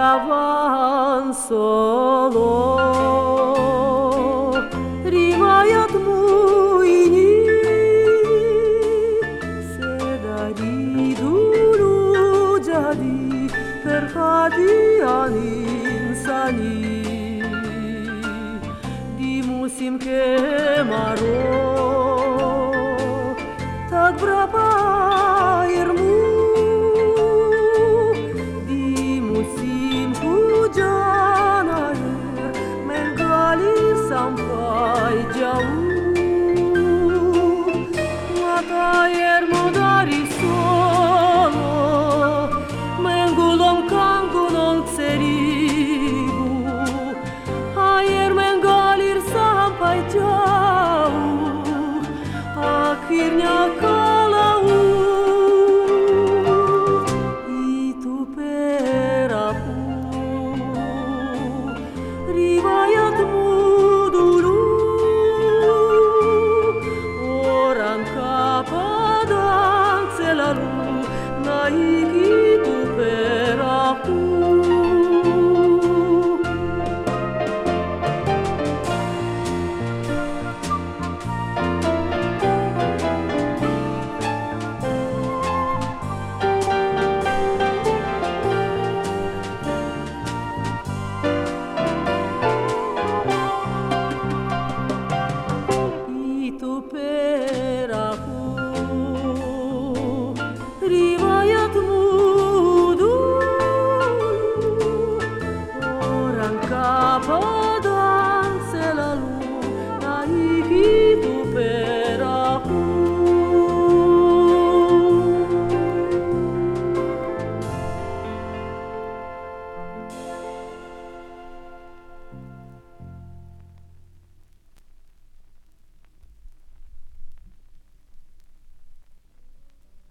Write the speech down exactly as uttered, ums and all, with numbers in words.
van solo, rivaят muini, sedari dulu jadi perhatian insani di musim kemarau. Tak berapa airmu di musim hujan, air mengalir sampai jauh. Mata airmu dari Solo menggulungkan gunung seribu. Air mengalir sampai jauh, akhirnya ke laut. Itu perahu riva